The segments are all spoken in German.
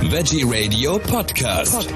Veggie Radio Podcast.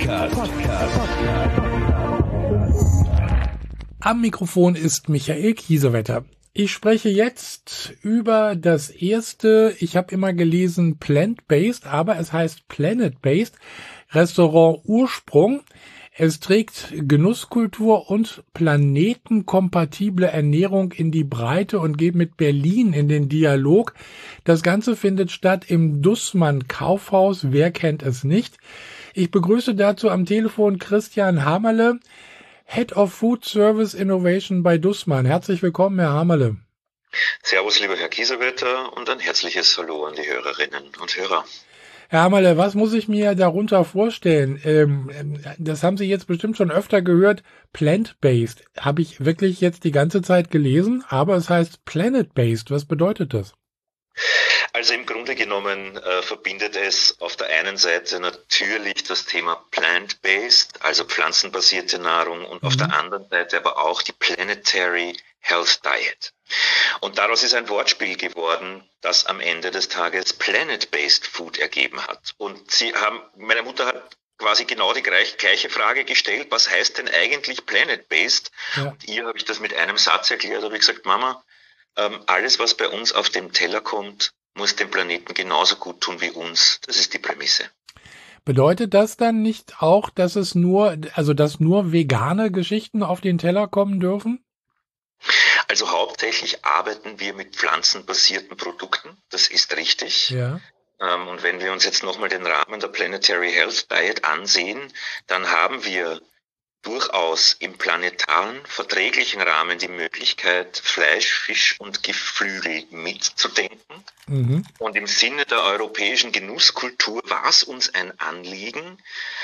Am Mikrofon ist Michael Kiesewetter. Ich spreche jetzt über das erste, ich habe immer gelesen Plant-Based, aber es heißt Planet-Based, Restaurant Ursprung. Es trägt Genusskultur und planetenkompatible Ernährung in die Breite und geht mit Berlin in den Dialog. Das Ganze findet statt im Dussmann Kaufhaus. Wer kennt es nicht? Ich begrüße dazu am Telefon Christian Hamerle, Head of Food Service Innovation bei Dussmann. Herzlich willkommen, Herr Hamerle. Servus, lieber Herr Kiesewetter, und ein herzliches Hallo an die Hörerinnen und Hörer. Herr Hamerle, was muss ich mir darunter vorstellen? Das haben Sie jetzt bestimmt schon öfter gehört. Plant-Based habe ich wirklich jetzt die ganze Zeit gelesen, aber es heißt Planet-Based. Was bedeutet das? Also im Grunde genommen verbindet es auf der einen Seite natürlich das Thema Plant-Based, also pflanzenbasierte Nahrung, und auf der anderen Seite aber auch die Planetary Health Diet. Und daraus ist ein Wortspiel geworden, das am Ende des Tages Planet-Based Food ergeben hat. Und meine Mutter hat quasi genau die gleiche Frage gestellt, was heißt denn eigentlich Planet-Based? Ja. Und ihr habe ich das mit einem Satz erklärt, habe ich gesagt, Mama, alles, was bei uns auf dem Teller kommt, muss dem Planeten genauso gut tun wie uns. Das ist die Prämisse. Bedeutet das dann nicht auch, dass dass nur vegane Geschichten auf den Teller kommen dürfen? Also hauptsächlich arbeiten wir mit pflanzenbasierten Produkten. Das ist richtig. Ja. Und wenn wir uns jetzt nochmal den Rahmen der Planetary Health Diet ansehen, dann haben wir durchaus im planetaren, verträglichen Rahmen die Möglichkeit, Fleisch, Fisch und Geflügel mitzudenken. Mhm. Und im Sinne der europäischen Genusskultur war es uns ein Anliegen,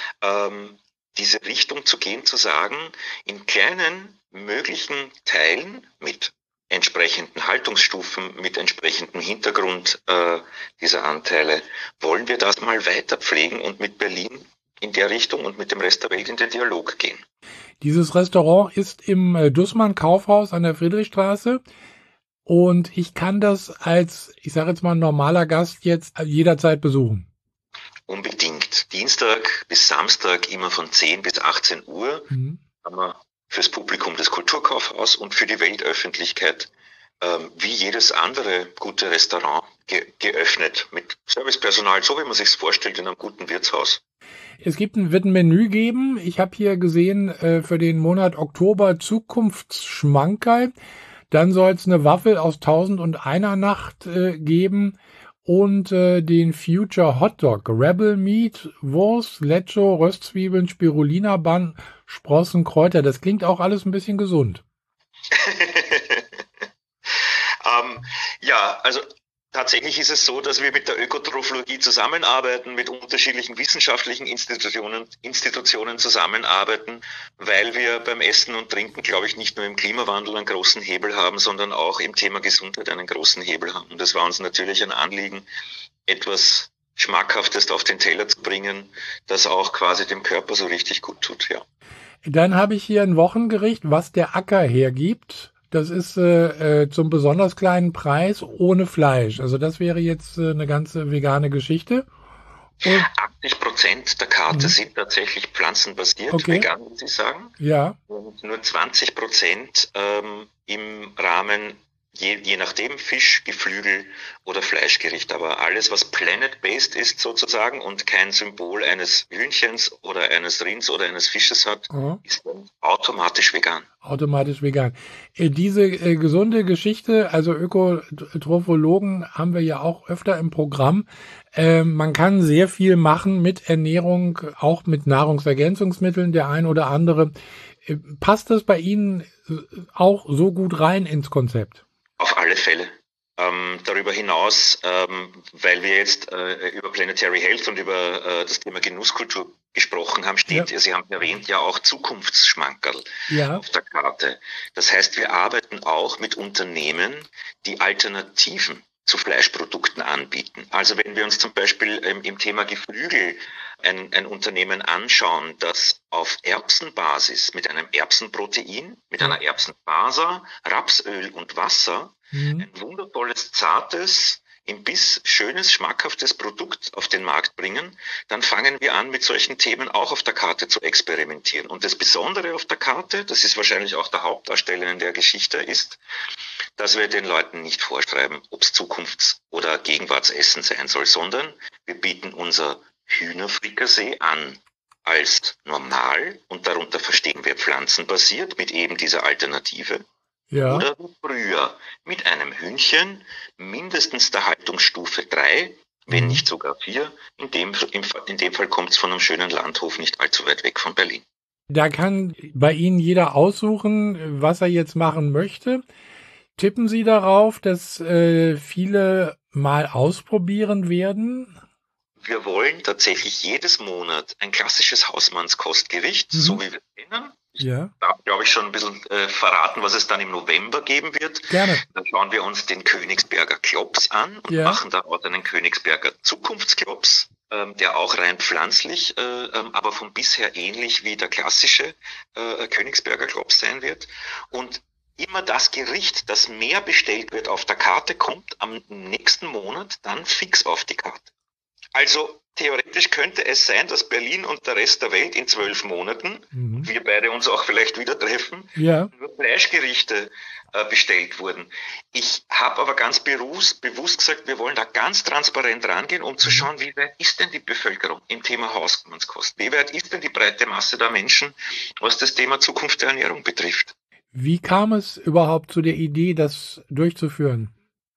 diese Richtung zu gehen, zu sagen, in kleinen möglichen Teilen mit entsprechenden Haltungsstufen, mit entsprechendem Hintergrund dieser Anteile, wollen wir das mal weiter pflegen und mit Berlin in der Richtung und mit dem Rest der Welt in den Dialog gehen. Dieses Restaurant ist im Dussmann Kaufhaus an der Friedrichstraße und ich kann das als, ich sage jetzt mal, normaler Gast jetzt jederzeit besuchen. Unbedingt. Dienstag bis Samstag immer von 10 bis 18 Uhr haben wir fürs Publikum das Kulturkaufhaus und für die Weltöffentlichkeit wie jedes andere gute Restaurant geöffnet mit Servicepersonal, so wie man sich's vorstellt in einem guten Wirtshaus. Es wird ein Menü geben. Ich habe hier gesehen, für den Monat Oktober Zukunftsschmankerl. Dann soll es eine Waffel aus 1001 Nacht geben und den Future Hotdog. Rebel Meat, Wurst, Lecho, Röstzwiebeln, Spirulina Bun, Sprossen, Kräuter. Das klingt auch alles ein bisschen gesund. Ja, also tatsächlich ist es so, dass wir mit der Ökotrophologie zusammenarbeiten, mit unterschiedlichen wissenschaftlichen Institutionen zusammenarbeiten, weil wir beim Essen und Trinken, glaube ich, nicht nur im Klimawandel einen großen Hebel haben, sondern auch im Thema Gesundheit einen großen Hebel haben. Und es war uns natürlich ein Anliegen, etwas Schmackhaftes auf den Teller zu bringen, das auch quasi dem Körper so richtig gut tut, ja. Dann habe ich hier ein Wochengericht, was der Acker hergibt. Das ist zum besonders kleinen Preis ohne Fleisch. Also das wäre jetzt eine ganze vegane Geschichte. Und 80% der Karte sind tatsächlich pflanzenbasiert, vegan, wie Sie sagen. Ja. Und nur 20% im Rahmen, je nachdem, Fisch, Geflügel oder Fleischgericht. Aber alles, was planet-based ist sozusagen und kein Symbol eines Hühnchens oder eines Rinds oder eines Fisches hat, ist dann automatisch vegan. Automatisch vegan. Diese gesunde Geschichte, also Ökotrophologen haben wir ja auch öfter im Programm. Man kann sehr viel machen mit Ernährung, auch mit Nahrungsergänzungsmitteln, der ein oder andere. Passt das bei Ihnen auch so gut rein ins Konzept? Auf alle Fälle. Darüber hinaus, weil wir jetzt über Planetary Health und über das Thema Genusskultur gesprochen haben, steht, Sie haben erwähnt, ja auch Zukunftsschmankerl auf der Karte. Das heißt, wir arbeiten auch mit Unternehmen, die Alternativen zu Fleischprodukten anbieten. Also wenn wir uns zum Beispiel im Thema Geflügel ein Unternehmen anschauen, das auf Erbsenbasis mit einem Erbsenprotein, mit einer Erbsenfaser, Rapsöl und Wasser ein wundervolles, zartes, im Biss schönes, schmackhaftes Produkt auf den Markt bringen, dann fangen wir an, mit solchen Themen auch auf der Karte zu experimentieren. Und das Besondere auf der Karte, das ist wahrscheinlich auch der Hauptdarsteller in der Geschichte, ist, dass wir den Leuten nicht vorschreiben, ob es Zukunfts- oder Gegenwartsessen sein soll, sondern wir bieten unser Hühnerfrikassee an als normal, und darunter verstehen wir pflanzenbasiert mit eben dieser Alternative. Ja. Oder früher mit einem Hühnchen, mindestens der Haltungsstufe 3, wenn nicht sogar 4. In dem Fall kommt es von einem schönen Landhof nicht allzu weit weg von Berlin. Da kann bei Ihnen jeder aussuchen, was er jetzt machen möchte. Tippen Sie darauf, dass viele mal ausprobieren werden? Wir wollen tatsächlich jedes Monat ein klassisches Hausmannskostgericht, so wie wir es kennen. Ja. Da glaube ich schon ein bisschen verraten, was es dann im November geben wird. Gerne. Dann schauen wir uns den Königsberger Klops an und machen daraus einen Königsberger Zukunftsklops, der auch rein pflanzlich, aber vom bisher ähnlich wie der klassische Königsberger Klops sein wird. Und immer das Gericht, das mehr bestellt wird auf der Karte, kommt am nächsten Monat dann fix auf die Karte. Also theoretisch könnte es sein, dass Berlin und der Rest der Welt in 12 Monaten, wir beide uns auch vielleicht wieder treffen, nur Fleischgerichte bestellt wurden. Ich habe aber ganz bewusst gesagt, wir wollen da ganz transparent rangehen, um zu schauen, wie weit ist denn die Bevölkerung im Thema Hausmannskost? Wie weit ist denn die breite Masse der Menschen, was das Thema Zukunft der Ernährung betrifft? Wie kam es überhaupt zu der Idee, das durchzuführen?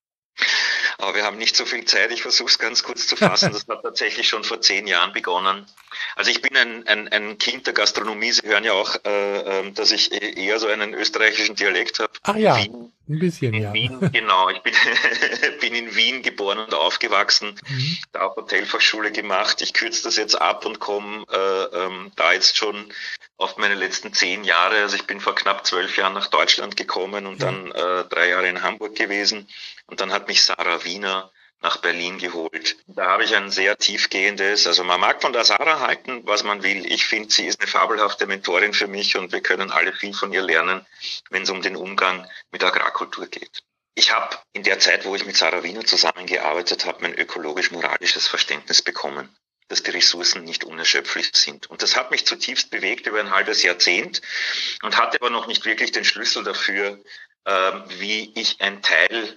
Aber wir haben nicht so viel Zeit. Ich versuche es ganz kurz zu fassen. Das hat tatsächlich schon vor 10 Jahren begonnen. Also ich bin ein Kind der Gastronomie. Sie hören ja auch, dass ich eher so einen österreichischen Dialekt habe. Ach ja, ein bisschen, in Wien, genau. Ich bin in Wien geboren und aufgewachsen, da auch Hotelfachschule gemacht. Ich kürze das jetzt ab und komme da jetzt schon auf meine letzten 10 Jahre. Also ich bin vor knapp 12 Jahren nach Deutschland gekommen und dann 3 Jahre in Hamburg gewesen. Und dann hat mich Sarah Wiener nach Berlin geholt. Da habe ich ein sehr tiefgehendes, also man mag von der Sarah halten, was man will. Ich finde, sie ist eine fabelhafte Mentorin für mich und wir können alle viel von ihr lernen, wenn es um den Umgang mit Agrarkultur geht. Ich habe in der Zeit, wo ich mit Sarah Wiener zusammengearbeitet habe, mein ökologisch-moralisches Verständnis bekommen, dass die Ressourcen nicht unerschöpflich sind. Und das hat mich zutiefst bewegt über ein halbes Jahrzehnt und hatte aber noch nicht wirklich den Schlüssel dafür, wie ich ein Teil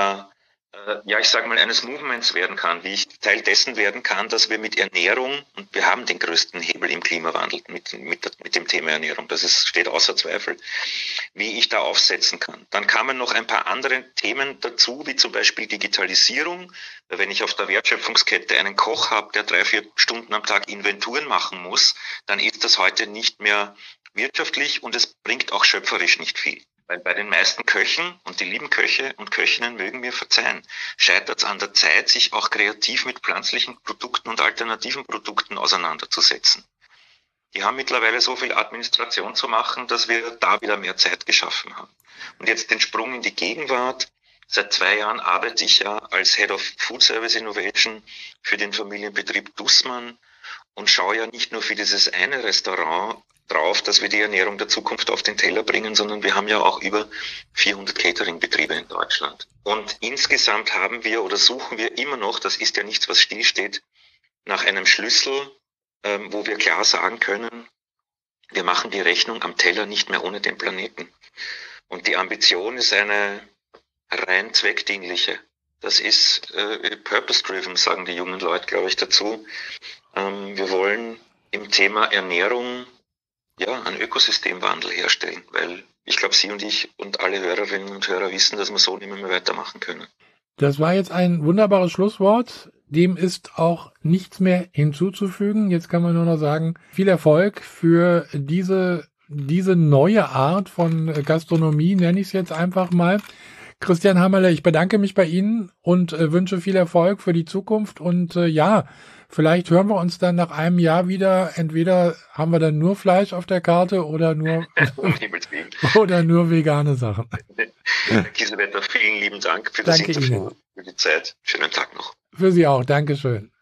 eines Movements werden kann, wie ich Teil dessen werden kann, dass wir mit Ernährung, und wir haben den größten Hebel im Klimawandel mit dem Thema Ernährung, steht außer Zweifel, wie ich da aufsetzen kann. Dann kamen noch ein paar andere Themen dazu, wie zum Beispiel Digitalisierung. Wenn ich auf der Wertschöpfungskette einen Koch habe, der 3-4 Stunden am Tag Inventuren machen muss, dann ist das heute nicht mehr wirtschaftlich und es bringt auch schöpferisch nicht viel. Weil bei den meisten Köchen, und die lieben Köche und Köchinnen mögen mir verzeihen, scheitert es an der Zeit, sich auch kreativ mit pflanzlichen Produkten und alternativen Produkten auseinanderzusetzen. Die haben mittlerweile so viel Administration zu machen, dass wir da wieder mehr Zeit geschaffen haben. Und jetzt den Sprung in die Gegenwart. Seit 2 Jahren arbeite ich ja als Head of Food Service Innovation für den Familienbetrieb Dussmann und schaue ja nicht nur für dieses eine Restaurant drauf, dass wir die Ernährung der Zukunft auf den Teller bringen, sondern wir haben ja auch über 400 Catering-Betriebe in Deutschland. Und insgesamt haben wir oder suchen wir immer noch, das ist ja nichts, was stillsteht, nach einem Schlüssel, wo wir klar sagen können, wir machen die Rechnung am Teller nicht mehr ohne den Planeten. Und die Ambition ist eine rein zweckdienliche. Das ist purpose-driven, sagen die jungen Leute, glaube ich, dazu. Wir wollen im Thema Ernährung einen Ökosystemwandel herstellen, weil ich glaube, Sie und ich und alle Hörerinnen und Hörer wissen, dass wir so nicht mehr weitermachen können. Das war jetzt ein wunderbares Schlusswort. Dem ist auch nichts mehr hinzuzufügen. Jetzt kann man nur noch sagen, viel Erfolg für diese neue Art von Gastronomie, nenne ich es jetzt einfach mal. Christian Hammerle, ich bedanke mich bei Ihnen und wünsche viel Erfolg für die Zukunft und vielleicht hören wir uns dann nach einem Jahr wieder. Entweder haben wir dann nur Fleisch auf der Karte oder nur vegane Sachen. Herr Kiesewetter, vielen lieben Dank für das Interview, für die Zeit. Schönen Tag noch. Für Sie auch. Dankeschön.